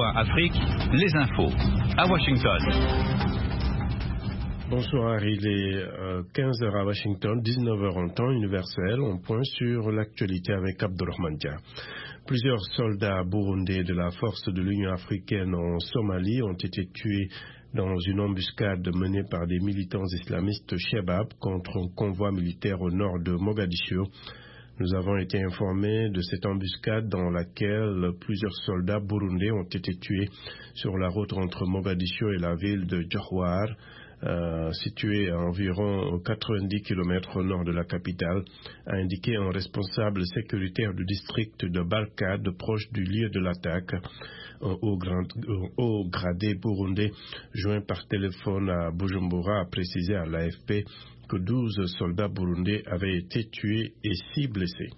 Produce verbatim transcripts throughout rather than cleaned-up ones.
A Afrique, les infos, à Washington. Bonsoir, il est euh, quinze heures à Washington, dix-neuf heures en temps universel. On point sur l'actualité avec Abdurrahman Dia. Plusieurs soldats burundais de la force de l'Union africaine en Somalie ont été tués dans une embuscade menée par des militants islamistes Shebab contre un convoi militaire au nord de Mogadiscio. Nous avons été informés de cette embuscade dans laquelle plusieurs soldats burundais ont été tués sur la route entre Mogadiscio et la ville de Jowhar, euh, située à environ quatre-vingt-dix kilomètres au nord de la capitale, a indiqué un responsable sécuritaire du district de Balkade, proche du lieu de l'attaque. Un haut, grand, un haut gradé burundais joint par téléphone à Bujumbura a précisé à l'A F P que douze soldats burundais avaient été tués et six blessés.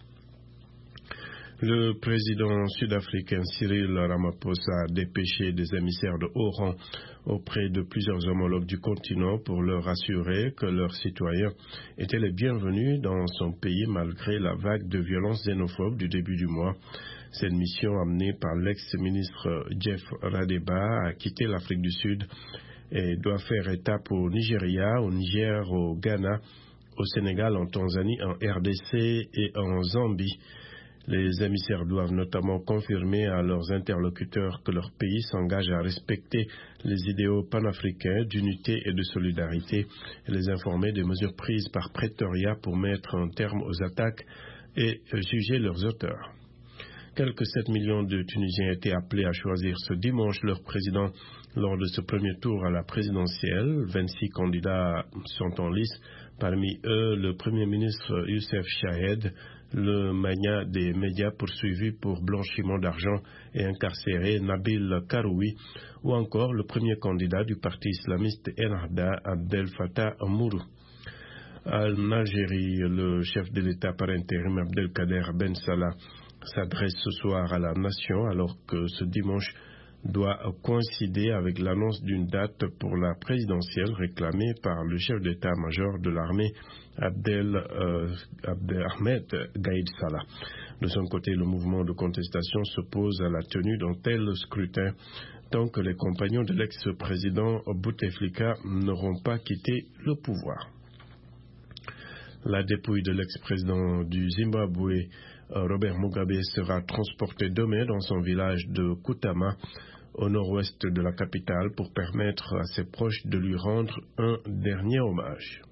Le président sud-africain Cyril Ramaphosa a dépêché des émissaires de haut rang auprès de plusieurs homologues du continent pour leur assurer que leurs citoyens étaient les bienvenus dans son pays malgré la vague de violences xénophobes du début du mois. Cette mission amenée par l'ex-ministre Jeff Radeba a quitté l'Afrique du Sud et doit faire étape au Nigeria, au Niger, au Ghana, au Sénégal, en Tanzanie, en R D C et en Zambie. Les émissaires doivent notamment confirmer à leurs interlocuteurs que leur pays s'engage à respecter les idéaux panafricains d'unité et de solidarité et les informer des mesures prises par Pretoria pour mettre un terme aux attaques et juger leurs auteurs. Quelques sept millions de Tunisiens étaient appelés à choisir ce dimanche leur président lors de ce premier tour à la présidentielle. vingt-six candidats sont en lice, parmi eux le Premier ministre Youssef Chahed, le mania des médias poursuivi pour blanchiment d'argent et incarcéré Nabil Karoui, ou encore le premier candidat du parti islamiste Ennahda, Abdel Fattah Mourou. En Algérie, le chef de l'État par intérim Abdelkader Ben Salah s'adresse ce soir à la nation alors que ce dimanche doit coïncider avec l'annonce d'une date pour la présidentielle réclamée par le chef d'état-major de l'armée Abdel, euh, Abdel Ahmed Gaïd Salah. De son côté, le mouvement de contestation s'oppose à la tenue d'un tel scrutin tant que les compagnons de l'ex-président Bouteflika n'auront pas quitté le pouvoir. La dépouille de l'ex-président du Zimbabwe, Robert Mugabe, sera transportée demain dans son village de Kutama, au nord-ouest de la capitale, pour permettre à ses proches de lui rendre un dernier hommage.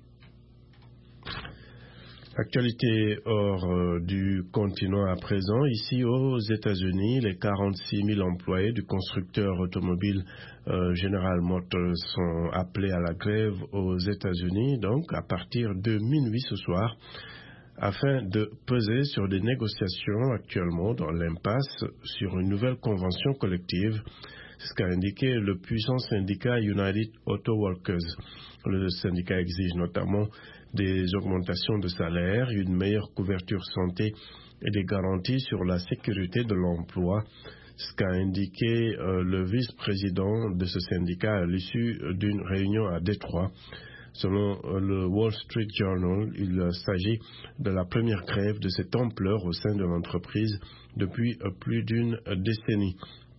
Actualité hors euh, du continent à présent. Ici aux États-Unis, les quarante-six mille employés du constructeur automobile euh, General Motors sont appelés à la grève aux États-Unis, donc à partir de minuit ce soir, afin de peser sur des négociations actuellement dans l'impasse sur une nouvelle convention collective. C'est ce qu'a indiqué le puissant syndicat United Auto Workers. Le syndicat exige notamment des augmentations de salaire, une meilleure couverture santé et des garanties sur la sécurité de l'emploi. Ce qu'a indiqué euh, le vice-président de ce syndicat à l'issue d'une réunion à Détroit. Selon le Wall Street Journal, il s'agit de la première grève de cette ampleur au sein de l'entreprise depuis plus d'une décennie.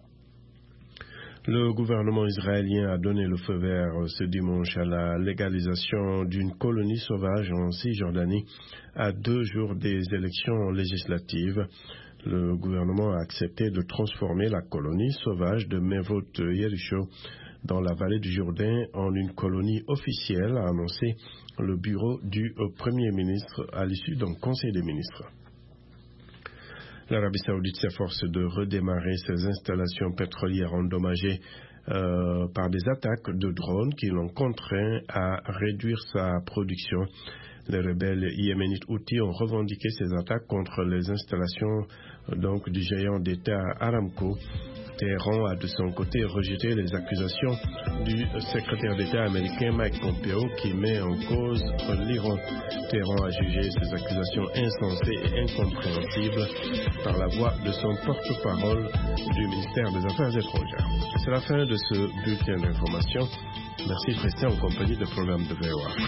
Le gouvernement israélien a donné le feu vert ce dimanche à la légalisation d'une colonie sauvage en Cisjordanie à deux jours des élections législatives. Le gouvernement a accepté de transformer la colonie sauvage de Mevot Yericho dans la vallée du Jourdain en une colonie officielle, a annoncé le bureau du Premier ministre à l'issue d'un conseil des ministres. L'Arabie saoudite s'efforce de redémarrer ses installations pétrolières endommagées euh, par des attaques de drones qui l'ont contraint à réduire sa production. Les rebelles yéménites Houthis ont revendiqué ces attaques contre les installations donc, du géant d'État Aramco. Téhéran a de son côté rejeté les accusations du secrétaire d'État américain Mike Pompeo qui met en cause l'Iran. Téhéran a jugé ces accusations insensées et incompréhensibles par la voix de son porte-parole du ministère des Affaires étrangères. C'est la fin de ce bulletin d'information. Merci de rester en compagnie de programmes de V O A.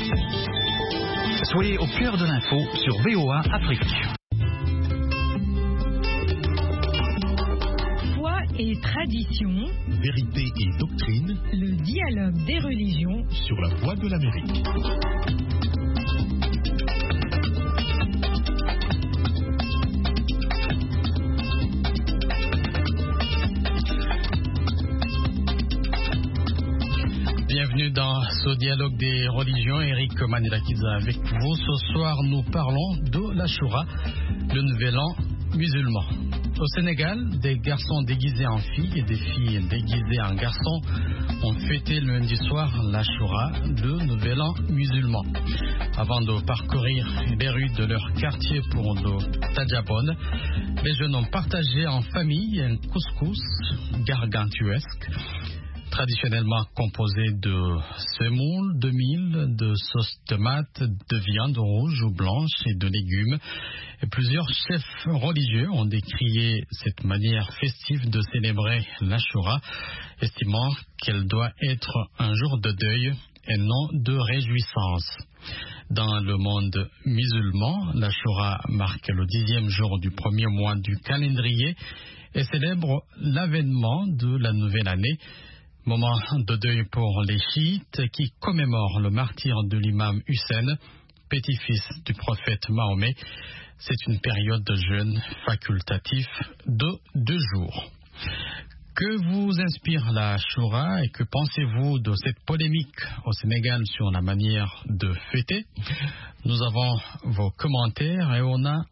Soyez au cœur de l'info sur V O A Afrique. tradition, vérité et doctrine, le dialogue des religions sur la Voix de l'Amérique. Bienvenue dans ce dialogue des religions. Eric Manilakidza avec vous. Ce soir, nous parlons de l'Achoura, le nouvel an musulman. Au Sénégal, des garçons déguisés en filles et des filles déguisées en garçons ont fêté le lundi soir l'Achoura, le nouvel an musulman. Avant de parcourir les rues de leur quartier pour le Tadjabon, les jeunes ont partagé en famille un couscous gargantuesque, traditionnellement composé de semoule, de mil, de sauce tomate, de viande rouge ou blanche et de légumes. Et plusieurs chefs religieux ont décrié cette manière festive de célébrer l'Achoura, estimant qu'elle doit être un jour de deuil et non de réjouissance. Dans le monde musulman, l'Achoura marque le dixième jour du premier mois du calendrier et célèbre l'avènement de la nouvelle année. Moment de deuil pour les chiites qui commémorent le martyre de l'imam Hussein, petit-fils du prophète Mahomet. C'est une période de jeûne facultatif de deux jours. Que vous inspire la Achoura et que pensez-vous de cette polémique au Sénégal sur la manière de fêter? Nous avons vos commentaires et on a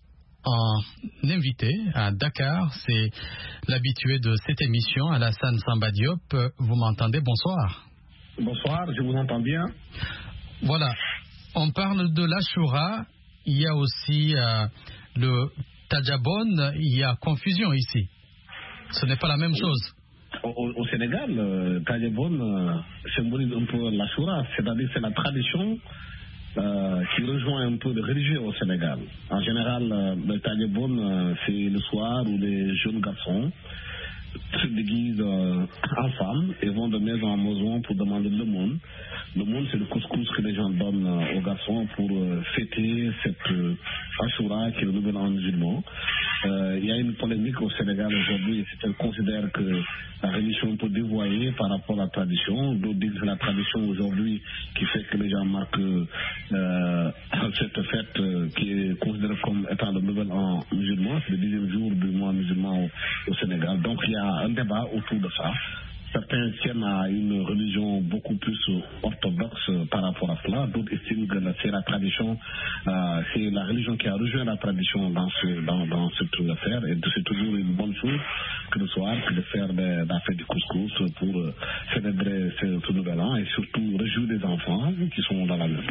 un invité à Dakar, c'est l'habitué de cette émission, Alassane Samba Diop. Vous m'entendez? Bonsoir. Bonsoir, je vous entends bien. Voilà, on parle de l'Achoura, il y a aussi euh, le Tadjabon, il y a confusion ici. Ce n'est pas la même chose. Au, au Sénégal, le Tadjabon euh, symbolise un peu l'Achoura, c'est-à-dire c'est la tradition Euh, qui rejoint un peu le religieux au Sénégal. En général, euh, le Tadjabon, euh, c'est le soir où les jeunes garçons se déguisent euh, en femmes et vont de maison en maison pour demander le monde. Le monde, c'est le couscous que les gens donnent euh, aux garçons pour euh, fêter cette euh, Achoura qui est le nouvel an musulman. Euh, il y a une polémique au Sénégal aujourd'hui. Certains considèrent que la religion est un peu dévoyée par rapport à la tradition. D'autres disent que c'est la tradition aujourd'hui qui fait que les gens marquent euh, cette fête euh, qui est considérée comme étant le nouvel an musulman. C'est le dixième jour du mois musulman au, au Sénégal. Donc il y a un débat autour de ça. Certains tiennent à une religion beaucoup plus orthodoxe par rapport à cela. D'autres estiment que c'est la tradition, euh, c'est la religion qui a rejoint la tradition dans, ce, dans, dans cette affaire. Et c'est toujours une bonne chose que le soir, que de faire des, la fête du couscous pour euh, célébrer ce, ce nouvel an et surtout réjouir les enfants qui sont dans la maison.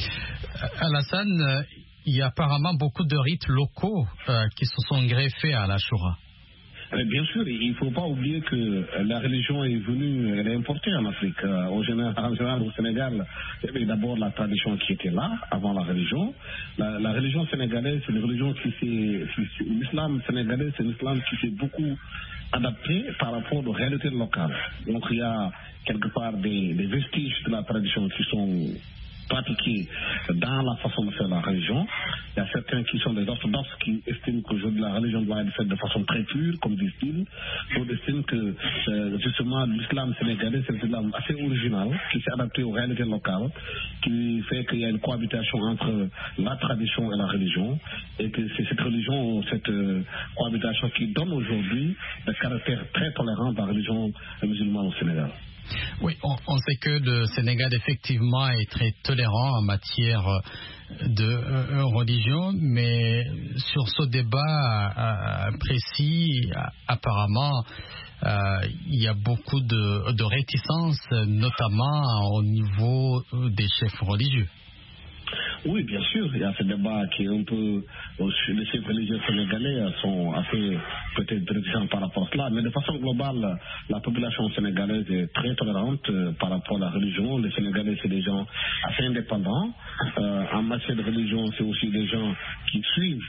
Alassane, il y a apparemment beaucoup de rites locaux euh, qui se sont greffés à l'Achoura. Bien sûr, il ne faut pas oublier que la religion est venue, elle est importée en Afrique. En général, en général au Sénégal, il y avait d'abord la tradition qui était là, avant la religion. La, la religion sénégalaise, c'est une religion qui s'est... L'islam sénégalais, c'est un islam qui s'est beaucoup adapté par rapport aux réalités locales. Donc il y a quelque part des, des vestiges de la tradition qui sont pratiqués dans la façon de faire la religion. Il y a certains qui sont des orthodoxes qui estiment qu'aujourd'hui la religion doit être faite de façon très pure, comme disent-ils. D'autres estiment que euh, justement l'islam sénégalais, c'est un islam assez original, qui s'est adapté aux réalités locales, qui fait qu'il y a une cohabitation entre la tradition et la religion, et que c'est cette religion, cette euh, cohabitation qui donne aujourd'hui le caractère très tolérant de la religion musulmane au Sénégal. Oui, on, on sait que le Sénégal effectivement est très tolérant en matière de euh, religion, mais sur ce débat euh, précis, apparemment, euh, il y a beaucoup de, de réticences, notamment au niveau des chefs religieux. Oui, bien sûr, il y a ce débat qui est un peu... Les chefs religieux sénégalais sont assez peut-être réticents par rapport à cela, mais de façon globale, la population sénégalaise est très tolérante par rapport à la religion. Les Sénégalais, c'est des gens assez indépendants. Euh, en matière de religion, c'est aussi des gens qui suivent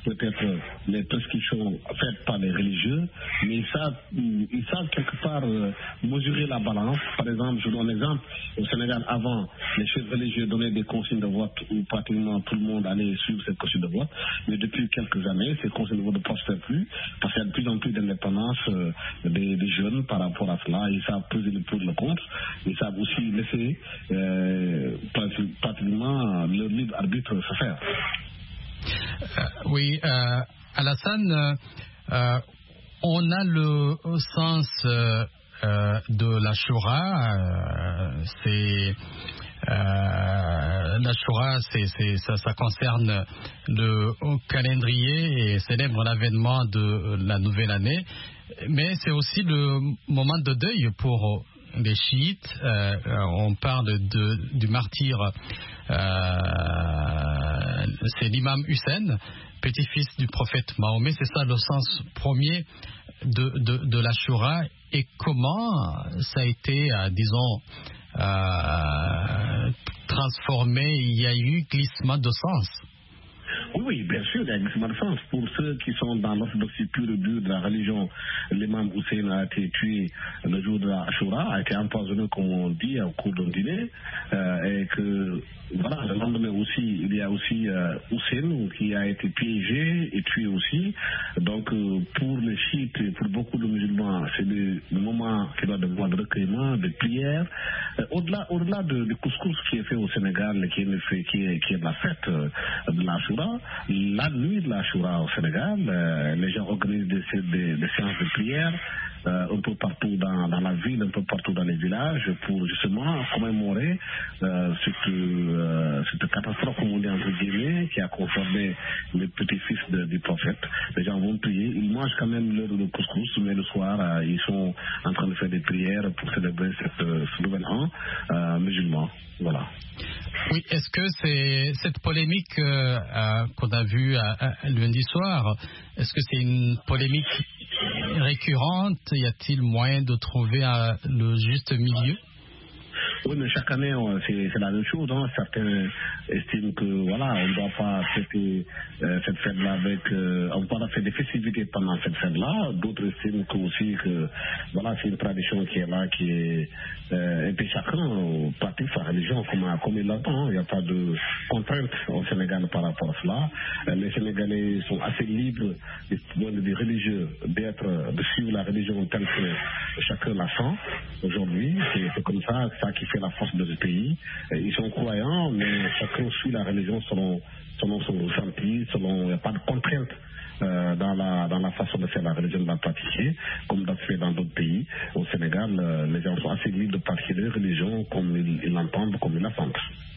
peut-être les prescriptions faites par les religieux, mais ils savent, ils savent quelque part euh, mesurer la balance. Par exemple, je donne un exemple, au Sénégal, avant, les chefs religieux donnaient des consignes de vote où pratiquement tout le monde allait suivre ces consignes de vote, mais depuis quelques années, ces consignes de vote ne prospèrent plus, parce qu'il y a de plus en plus d'indépendance euh, des, des jeunes par rapport à cela. Ils savent peser le pour et le contre, ils savent aussi laisser euh, pratiquement leur libre arbitre se faire. Euh, oui, euh, Alassane, euh, on a le sens euh, euh, de la Shura, euh, c'est euh, la Shura, c'est, c'est, ça, ça concerne le calendrier et célèbre l'avènement de la nouvelle année, mais c'est aussi le moment de deuil pour les chiites. Euh, on parle de, du martyr, euh, c'est l'imam Hussein, petit-fils du prophète Mahomet. C'est ça le sens premier de, de, de la Shura. Et comment ça a été, euh, disons, euh, transformé, il y a eu glissement de sens? Oui, oui, bien sûr, il y a un glissement de sens. Pour ceux qui sont dans l'orthodoxie pure et dure de la religion, l'imam Hussein a été tué le jour de la Ashura, a été empoisonné, comme on dit, au cours d'un dîner, euh, et que, voilà, le lendemain aussi, il y a aussi euh, Hussein qui a été piégé et tué aussi. Donc, euh, pour les chiites et pour beaucoup de musulmans, c'est le, le moment qui doit devoir de recueillement, de prière. Euh, au-delà, au-delà de, de couscous qui est fait au Sénégal, qui est, fait, qui est, qui est la fête euh, de la Ashura, la nuit de la Shura au Sénégal, euh, les gens organisent des, des, des séances de prière euh, un peu partout dans, dans la ville, un peu partout dans les villages, pour justement commémorer euh, cette, euh, cette catastrophe, comme on dit entre guillemets, qui a concerné les petits-fils de, du prophète. Les gens vont prier, ils mangent quand même l'heure de couscous, mais le soir, euh, ils sont en train de faire des prières pour célébrer cette, ce nouvel an euh, musulman. Voilà. Oui, est-ce que c'est cette polémique euh, euh, qu'on a vue euh, lundi soir, est-ce que c'est une polémique récurrente? Y a-t-il moyen de trouver euh, le juste milieu? Oui, mais chaque année, c'est, c'est la même chose. Hein. Certains estiment que, voilà, on ne doit pas fêter euh, cette fête-là avec... Euh, on ne doit pas faire des festivités pendant cette fête-là. D'autres estiment que aussi que, voilà, c'est une tradition qui est là, qui est... Euh, et puis chacun pratique sa religion comme, comme il l'entend. Il n'y a pas de contrainte au Sénégal par rapport à cela. Euh, les Sénégalais sont assez libres, du point de vue religieux, d'être, de suivre la religion telle que chacun la sent. Aujourd'hui, c'est, c'est comme ça, ça qui fait la force de ce pays. Ils sont croyants, mais chacun suit la religion selon, selon son ressenti, selon, il n'y a pas de contrainte euh, dans, la, dans la façon de faire la religion, de la pratiquer, comme ça se fait dans d'autres pays. Au Sénégal, euh, les gens sont assez libres de pratiquer leur religion comme ils, ils l'entendent, comme ils la sentent.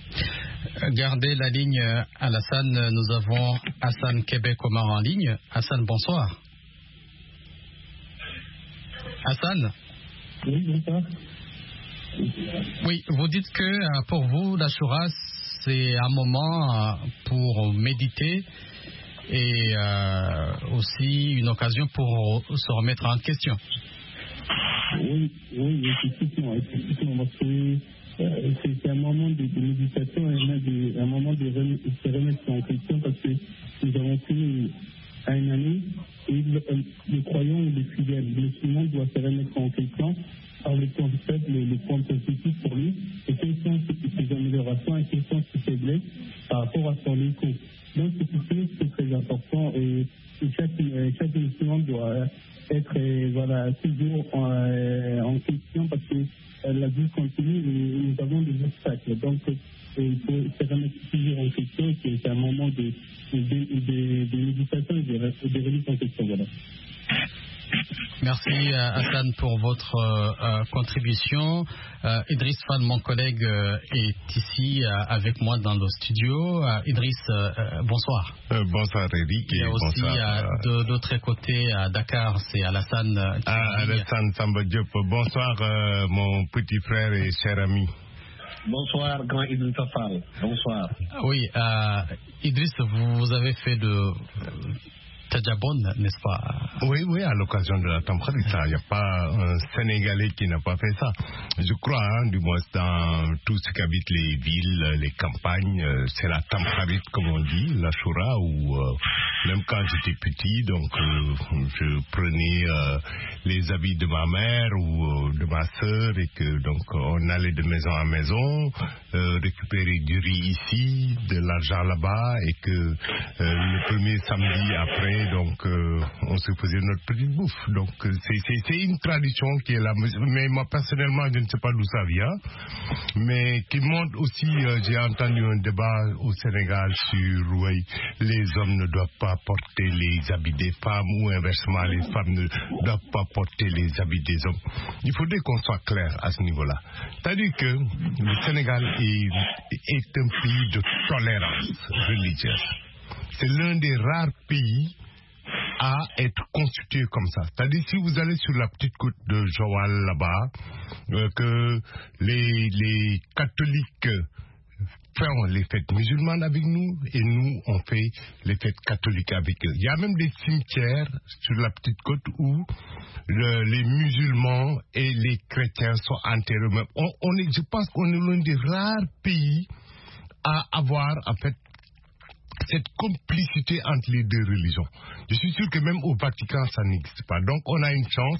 Gardez la ligne, Alassane. Nous avons Hassan Québec-Omar en ligne. Hassan, bonsoir. Hassan? Oui, bonsoir. Oui, vous dites que pour vous, la Shura, c'est un moment pour méditer et euh, aussi une occasion pour se remettre en question. Oui, oui, effectivement, effectivement, parce que euh, c'est, c'est un moment de, de méditation et un, de, un moment de re, se remettre en question, parce que nous avons fini à une année et le, le croyant ou le fidèle, le musulman doit se remettre en question par le point faible, le, le point positif pour lui, et quelles sont ses améliorations et quelles sont ses faiblesses par rapport à son écho. Donc c'est pour ça que c'est très important, et, et chaque, chaque musulman doit être euh, voilà, toujours en, euh, en question, parce que euh, la vie continue et nous avons des obstacles. Donc euh, il faut se remettre toujours en question, c'est, c'est un moment de, de, de, de, de méditation et de, de remise en question. Voilà. Merci Hassan pour votre euh, contribution. Euh, Idriss Fall, mon collègue, euh, est ici euh, avec moi dans le studio. Euh, Idriss, euh, bonsoir. Euh, bonsoir Eric. Il y a aussi bonsoir, euh, de l'autre côté à Dakar, c'est Alassane. Euh, ah, Alassane Samba Diop. Bonsoir euh, mon petit frère et cher ami. Bonsoir, grand Idriss Fall. Bonsoir. Oui, euh, Idriss, vous, vous avez fait de... Tadjabon, n'est-ce pas? Oui, oui, à l'occasion de la Tamkharit. Il n'y a pas un Sénégalais qui n'a pas fait ça. Je crois, hein, du moins, dans tout ce qu'habitent les villes, les campagnes, c'est la Tamkharit, comme on dit, la Shura, où euh, Même quand j'étais petit, donc euh, je prenais euh, les habits de ma mère ou euh, de ma sœur et que donc on allait de maison en maison, euh, récupérer du riz ici, de l'argent là-bas et que euh, le premier samedi après, donc euh, on se faisait notre petite bouffe. Donc c'est, c'est, c'est une tradition qui est là. Mais moi personnellement, je ne sais pas d'où ça vient, mais qui montre aussi, euh, j'ai entendu un débat au Sénégal sur oui, les hommes ne doivent pas porter les habits des femmes ou inversement les femmes ne doivent pas porter les habits des hommes. Il faudrait qu'on soit clair à ce niveau-là. C'est-à-dire que le Sénégal est, est un pays de tolérance religieuse. C'est l'un des rares pays à être constitué comme ça. C'est-à-dire si vous allez sur la petite côte de Joal là-bas, euh, que les, les catholiques font les fêtes musulmanes avec nous et nous on fait les fêtes catholiques avec eux. Il y a même des cimetières sur la petite côte où le, les musulmans et les chrétiens sont enterrés. On, on est, je pense qu'on est l'un des rares pays à avoir en fait cette complicité entre les deux religions. Je suis sûr que même au Vatican, ça n'existe pas. Donc, on a une chance.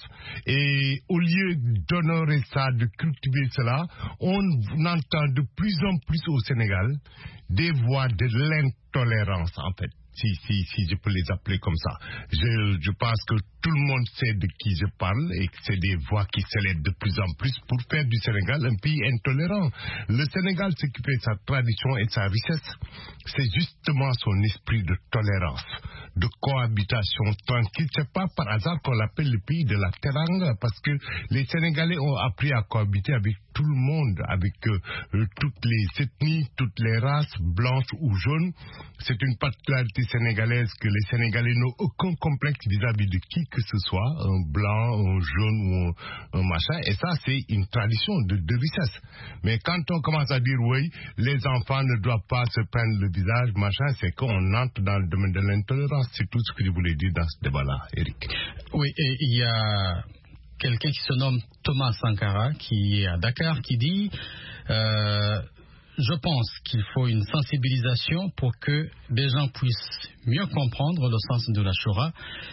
Et au lieu d'honorer ça, de cultiver cela, on entend de plus en plus au Sénégal des voix de l'intolérance, en fait. Si, si, si je peux les appeler comme ça. Je, je pense que tout le monde sait de qui je parle et que c'est des voix qui s'élèvent de plus en plus pour faire du Sénégal un pays intolérant. Le Sénégal, ce qui fait sa tradition et sa richesse, c'est justement son esprit de tolérance, de cohabitation tranquille. C'est pas par hasard qu'on l'appelle le pays de la Teranga, parce que les Sénégalais ont appris à cohabiter avec tout le monde, avec euh, toutes les ethnies, toutes les races, blanches ou jaunes. C'est une particularité sénégalaise que les Sénégalais n'ont aucun complexe vis-à-vis de qui que ce soit, un blanc, un jaune ou un, un machin, et ça c'est une tradition de, de richesse. Mais quand on commence à dire oui, les enfants ne doivent pas se prendre le visage, machin, c'est qu'on entre dans le domaine de l'intolérance. C'est tout ce que je voulais dire dans ce débat-là, Eric. Oui, et il y a quelqu'un qui se nomme Thomas Sankara, qui est à Dakar, qui dit euh, je pense qu'il faut une sensibilisation pour que les gens puissent mieux comprendre le sens de la Shoura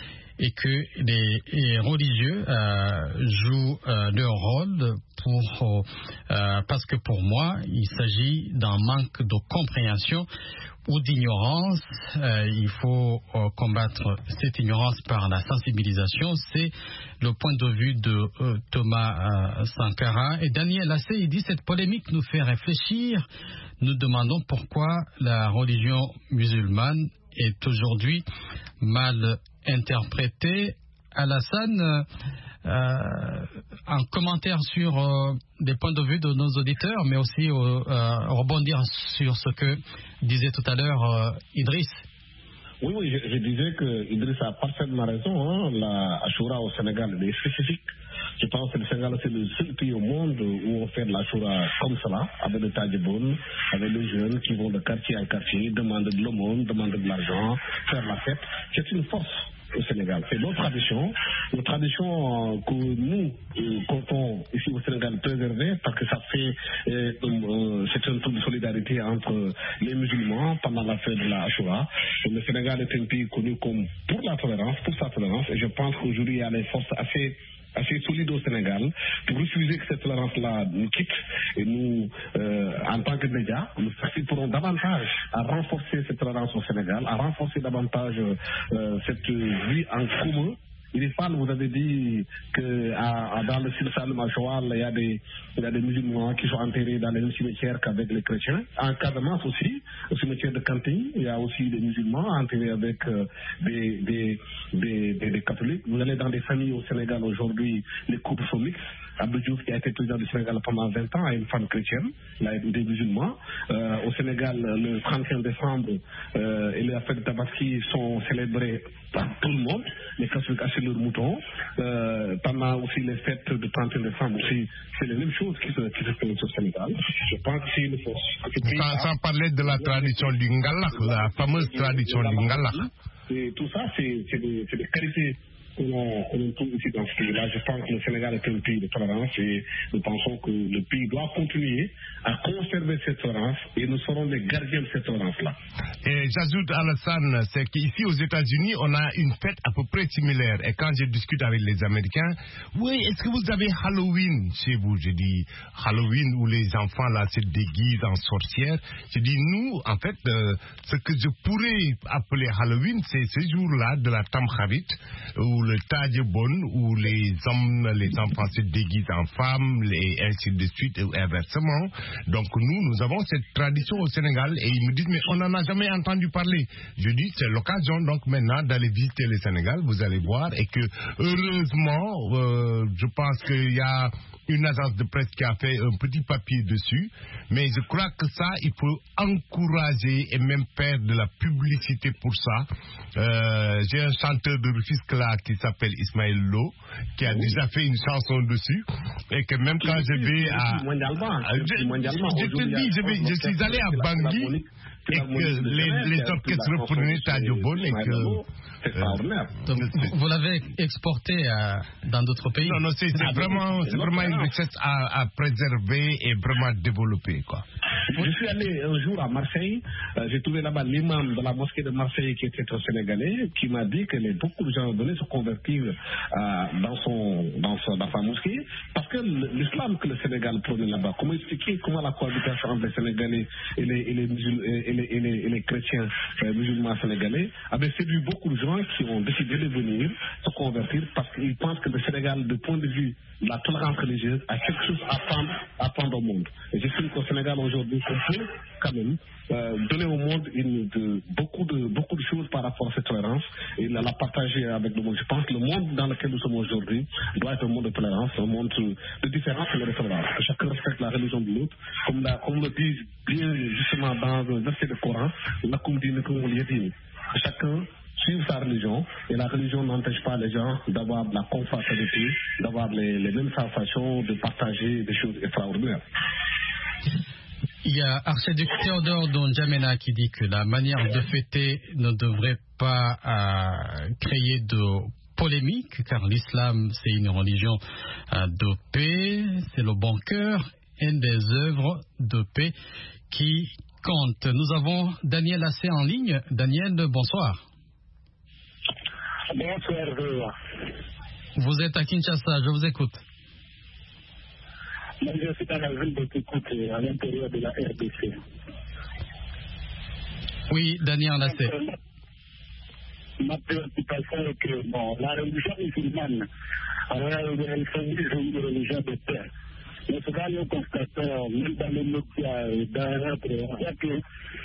et que les, les religieux euh, jouent euh, leur rôle pour, euh, parce que pour moi, il s'agit d'un manque de compréhension ou d'ignorance. Euh, il faut euh, combattre cette ignorance par la sensibilisation. C'est le point de vue de euh, Thomas euh, Sankara. Et Daniel Assé, il dit cette polémique nous fait réfléchir. Nous demandons pourquoi la religion musulmane est aujourd'hui mal interprétée. Alassane, euh, un commentaire sur euh, des points de vue de nos auditeurs, mais aussi euh, euh, rebondir sur ce que disait tout à l'heure euh, Idriss. Oui, oui, je, je disais que Idriss a parfaitement raison. Hein. La Ashura au Sénégal est spécifique. Je pense que le Sénégal, c'est le seul pays au monde où on fait de l'Ashura comme cela, avec le Tadjiboun, avec les jeunes qui vont de quartier en quartier, demander de l'aumône, demander de l'argent, faire la fête. C'est une force au Sénégal. C'est nos traditions, nos traditions que nous euh, comptons ici au Sénégal préserver, parce que ça fait, euh, euh, c'est un truc de solidarité entre les musulmans pendant la fête de la Ashura. Le Sénégal est un pays connu comme pour la tolérance, pour sa tolérance, et je pense qu'aujourd'hui il y a des forces assez assez solide au Sénégal pour refuser que cette tolérance-là nous quitte et nous, euh, en tant que médias, nous participerons davantage à renforcer cette tolérance au Sénégal, à renforcer davantage euh, cette vie en commun. Il est pas, vous avez dit que à, à, dans le Sine-Saloum à Joal, il y a des il y a des musulmans qui sont enterrés dans les mêmes cimetières qu'avec les chrétiens. En Casamance aussi, au cimetière de Kantine, il y a aussi des musulmans enterrés avec euh, des, des, des, des, des catholiques. Vous allez dans des familles au Sénégal aujourd'hui, les couples sont mixtes. Abdou Diouf, qui a été président du Sénégal pendant vingt ans, a une femme chrétienne, là, des musulmans. Euh, au Sénégal, le trente et un décembre, euh, et les fêtes de Tabaski sont célébrées par tout le monde. Les catholiques achètent leurs moutons. Euh, pendant aussi les fêtes de trente et un décembre aussi, c'est les mêmes choses qui se, qui se font au Sénégal. Je pense que c'est une force. Sans, sans parler de la tradition du Ngalak, la fameuse tradition du Ngalak. Et tout ça, c'est des, des qualités que l'on, que l'on trouve ici dans ce pays-là. Je pense que le Sénégal est un pays de tolérance et nous pensons que le pays doit continuer à conserver cette tolérance et nous serons les gardiens de cette tolérance-là. Et j'ajoute, Alassane, c'est qu'ici aux États-Unis, on a une fête à peu près similaire. Et quand je discute avec les Américains, oui, est-ce que vous avez Halloween chez vous? Je dis Halloween où les enfants là se déguisent en sorcières. Je dis nous, en fait, euh, ce que je pourrais appeler Halloween, c'est ce jour-là de la Tamkharit, où le Tajebon, où les hommes, les enfants se déguisent en femmes, et ainsi de suite, et inversement. Donc nous, nous avons cette tradition au Sénégal, et ils me disent, mais on n'en a jamais entendu parler. Je dis, c'est l'occasion donc maintenant d'aller visiter le Sénégal, vous allez voir, et que heureusement, euh, je pense qu'il y a une agence de presse qui a fait un petit papier dessus, mais je crois que ça, il faut encourager et même faire de la publicité pour ça. Euh, j'ai un chanteur de Rufisque là qui s'appelle Ismaël Lo, qui a déjà fait une chanson dessus, et que même quand je vais à... Mondialement, je, je te dis, je, vais, je suis allé à Bangui, et que les, les orchestres reprenaient Tajebon, et que... Donc, vous l'avez exporté à, dans d'autres pays? Non, non, c'est, c'est vraiment, c'est vraiment une richesse à, à préserver et vraiment développer, quoi. Je suis allé un jour à Marseille, euh, j'ai trouvé là-bas l'imam de la mosquée de Marseille qui était un Sénégalais, qui m'a dit que les, beaucoup de gens venaient se convertir euh, dans, son, dans, son, dans sa mosquée, parce que l'islam que le Sénégal prenait là-bas, comment expliquer comment la cohabitation entre les Sénégalais et les, et les, musul, et les, et les, et les chrétiens euh, musulmans sénégalais avait séduit beaucoup de gens qui ont décidé de venir se convertir parce qu'ils pensent que le Sénégal, du point de vue de la tolérance religieuse, a quelque chose à prendre, à prendre au monde. Et j'estime qu'au Sénégal aujourd'hui, on peut quand même euh, donner au monde une, de, beaucoup, de, beaucoup de choses par rapport à cette tolérance et la, la partager avec le monde. Je pense que le monde dans lequel nous sommes aujourd'hui doit être un monde de tolérance, un monde de différence et de tolérance. Que chacun respecte la religion de l'autre, comme, la, comme le dit bien justement dans un verset du Coran, chacun suivre sa religion, et la religion n'empêche pas les gens d'avoir de la confraternité, d'avoir les, les mêmes sensations, de partager des choses extraordinaires. Il y a archiduc Théodore Ndjamena qui dit que la manière de fêter ne devrait pas euh, créer de polémique, car l'islam c'est une religion euh, de paix, c'est le bon cœur et des œuvres de paix qui comptent. Nous avons Daniel Assé en ligne. Daniel, bonsoir. Bonsoir. Vous êtes à Kinshasa, je vous écoute. Moi, je suis dans la ville de Kikoute, à l'intérieur de la R D C. Oui, Daniel Assé. Ma préoccupation est que bon, la religion musulmane, elle fait une religion de paix. Mais souvent, nous constatons, même dans les médias et dans notre, on voit que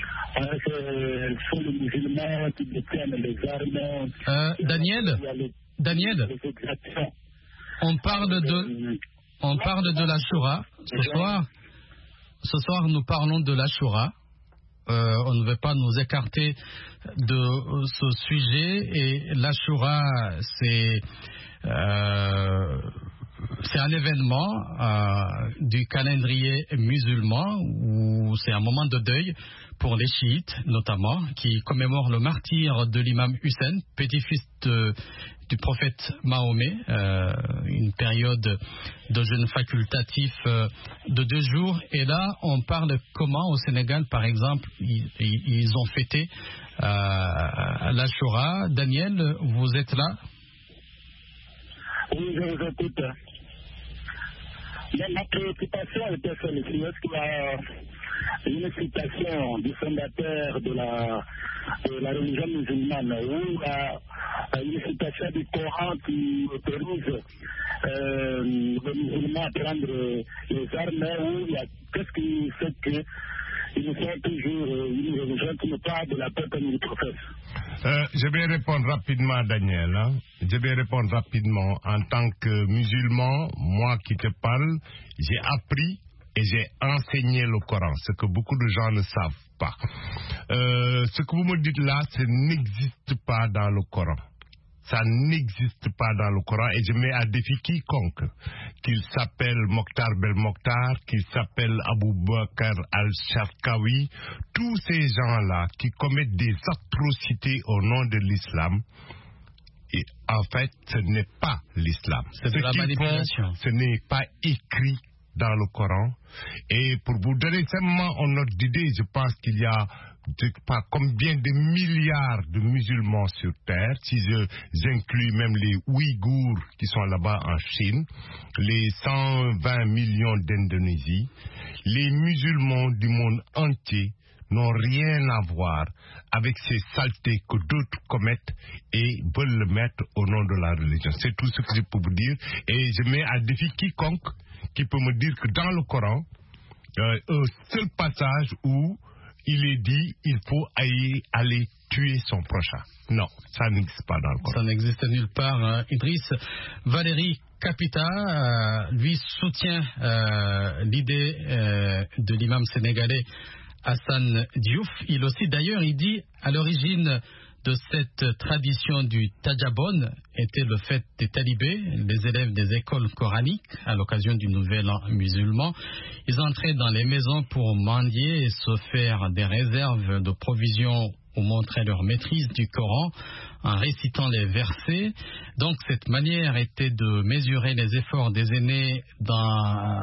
ce sont les musulmans qui détiennent les armes. Euh, Daniel, les, Daniel, les on parle de, on parle de l'Ashura. Ce soir, ce soir, nous parlons de l'Ashura. Euh, on ne veut pas nous écarter de ce sujet. Et l'Ashura, c'est euh, c'est un événement euh, du calendrier musulman où c'est un moment de deuil pour les chiites notamment, qui commémorent le martyre de l'imam Hussein, petit-fils de, du prophète Mahomet, euh, une période de jeûne facultatif euh, de deux jours. Et là, on parle comment au Sénégal, par exemple, ils, ils ont fêté euh, l'Ashura. Daniel, vous êtes là? Oui, je vous écoute. Mais ma préoccupation était celle-ci. Est-ce qu'il y a une citation du fondateur de la, de la religion musulmane ou euh, une citation du Coran qui autorise euh, les musulmans à prendre les armes, ou il y a qu'est-ce qui fait que ils sont toujours une religion qui n'est pas de la paix comme ils professent? Euh, je vais répondre rapidement, Daniel. Hein. Je vais répondre rapidement. En tant que musulman, moi qui te parle, j'ai appris et j'ai enseigné le Coran, ce que beaucoup de gens ne savent pas. Euh, ce que vous me dites là, ça n'existe pas dans le Coran. Ça n'existe pas dans le Coran, et je mets à défi quiconque, qu'il s'appelle Mokhtar Belmokhtar, qu'il s'appelle Abou Bakr al-Sharkawi, tous ces gens-là qui commettent des atrocités au nom de l'islam, et en fait, ce n'est pas l'islam. C'est de ce la manipulation. Ce n'est pas écrit dans le Coran. Et pour vous donner simplement un ordre d'idée, je pense qu'il y a je ne sais pas combien de milliards de musulmans sur Terre, si je, j'inclus même les Ouïghours qui sont là-bas en Chine, les cent vingt millions d'Indonésie, les musulmans du monde entier n'ont rien à voir avec ces saletés que d'autres commettent et veulent le mettre au nom de la religion. C'est tout ce que je peux vous dire. Et je mets à défi quiconque qui peut me dire que dans le Coran, euh, un seul passage où il est dit il faut aller, aller tuer son prochain. Non, ça n'existe pas dans le Coran. Ça n'existe nulle part. Hein. Idriss, Valérie Capita, euh, lui soutient euh, l'idée euh, de l'imam sénégalais Hassan Diouf. Il aussi, d'ailleurs, il dit à l'origine de cette tradition du Tajabon était le fait des talibés, les élèves des écoles coraniques, à l'occasion du nouvel an musulman. Ils entraient dans les maisons pour mendier et se faire des réserves de provisions ou montrer leur maîtrise du Coran en récitant les versets. Donc cette manière était de mesurer les efforts des aînés dans,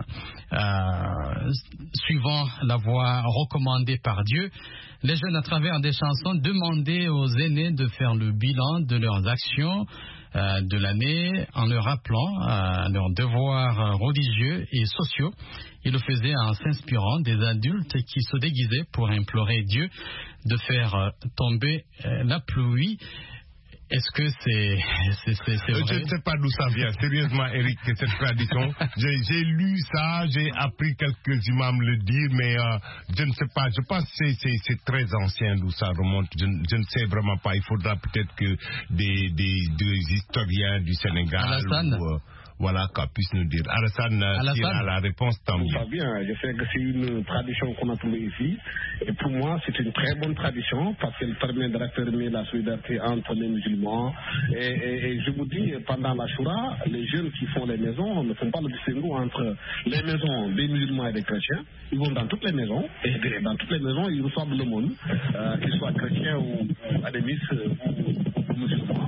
euh, suivant la voie recommandée par Dieu. Les jeunes, à travers des chansons, demandaient aux aînés de faire le bilan de leurs actions euh, de l'année en leur rappelant euh, leurs devoirs religieux et sociaux. Ils le faisaient en s'inspirant des adultes qui se déguisaient pour implorer Dieu de faire euh, tomber euh, la pluie. Est-ce que c'est, c'est, c'est, c'est vrai? Je ne sais pas d'où ça vient, sérieusement, Eric, cette tradition. J'ai, j'ai lu ça, j'ai appris quelques imams le dire, mais euh, je ne sais pas. Je pense que c'est, c'est, c'est très ancien d'où ça remonte. Je, je ne sais vraiment pas. Il faudra peut-être que des, des, des historiens du Sénégal... Alassane. Ou, euh, voilà, qu'on puisse nous dire. Alassane, Alassane. Qui a la réponse, tant mieux. Ça bien, je sais que c'est une tradition qu'on a trouvée ici. Et pour moi, c'est une très bonne tradition parce qu'elle permet de raffermir la solidarité entre les musulmans. Et, et, et je vous dis, pendant la Shura, les jeunes qui font les maisons ne font pas le distinguo entre les maisons des musulmans et des chrétiens. Ils vont dans toutes les maisons. Et dans toutes les maisons, ils reçoivent le monde, euh, qu'ils soient chrétiens ou animistes ou, ou musulmans.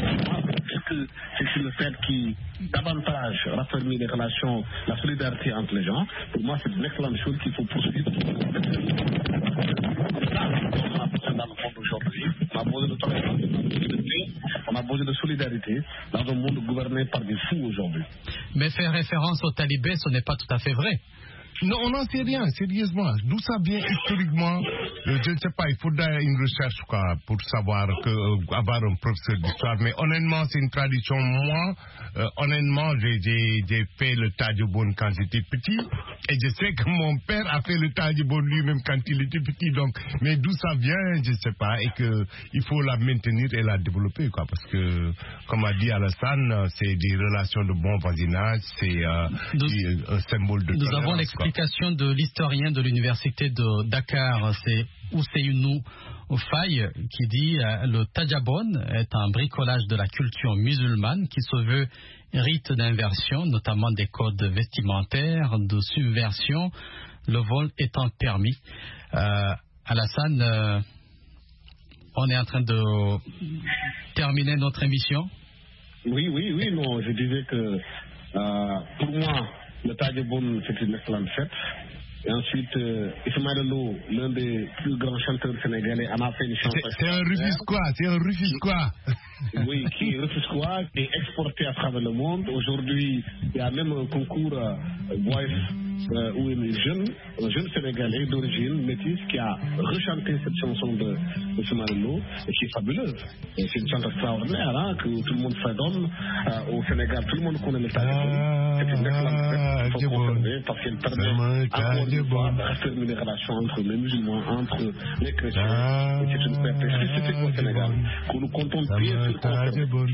C'est le fait qui davantage raffermir les relations, la solidarité entre les gens. Pour moi, c'est une excellente chose qu'il faut poursuivre. Dans le monde aujourd'hui, on a besoin de tolérance, on a besoin de solidarité dans un monde gouverné par des fous aujourd'hui. Mais faire référence aux talibés, ce n'est pas tout à fait vrai. Non, on n'en sait rien, sérieusement. D'où ça vient historiquement, euh, je ne sais pas, il faudrait une recherche quoi, pour savoir, que, euh, avoir un professeur d'histoire. Mais honnêtement, c'est une tradition. Moi, euh, honnêtement, j'ai, j'ai, j'ai fait le Tajabon quand j'étais petit. Et je sais que mon père a fait le Tajabon lui-même quand il était petit. Donc, mais d'où ça vient, je ne sais pas. Et qu'il faut la maintenir et la développer. Quoi, parce que, comme a dit Alassane, c'est des relations de bon voisinage. C'est euh, nous, un symbole de nous tolérance. Avons l'explication de l'historien de l'université de Dakar, c'est Ousseynou Faye, qui dit euh, le Tajabon est un bricolage de la culture musulmane qui se veut rite d'inversion, notamment des codes vestimentaires, de subversion, le vol étant permis. Euh, Alassane, euh, on est en train de terminer notre émission. Oui, oui, oui, non, je disais que euh, pour moi, le Tajabon, c'est une excellente fête. Et ensuite, euh, Ismaël Lo, l'un des plus grands chanteurs sénégalais, en a fait une chanson. C'est, c'est un Rufisquois, c'est un Rufisquois. Oui, qui est Rufisquois, qui est exporté à travers le monde. Aujourd'hui, il y a même un concours euh, Voice euh, où un jeune, un jeune Sénégalais d'origine métisse qui a rechanté cette chanson de, de Ismaël Lo et qui est fabuleuse. Et c'est une chanson extraordinaire hein, que tout le monde s'adonne euh, au Sénégal. Tout le monde connaît le Tajabon. Ah, c'est une excellente fête. Il faut conserver parce qu'elle permet encore une fois de raffermir les relations entre les musulmans, entre les chrétiens. Ah, et c'est une fête spécifique au Sénégal que nous comptons bien sur conserver.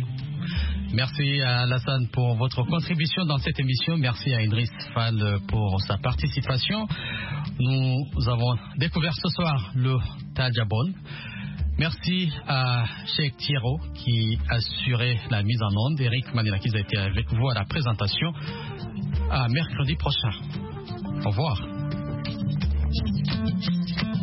Merci à Alassane pour votre contribution dans cette émission. Merci à Idriss Fall pour sa participation. Nous avons découvert ce soir le Tajabon. Merci à Cheikh Thierro qui a assuré la mise en onde. Eric Manilakis a été avec vous à la présentation. À mercredi prochain. Au revoir.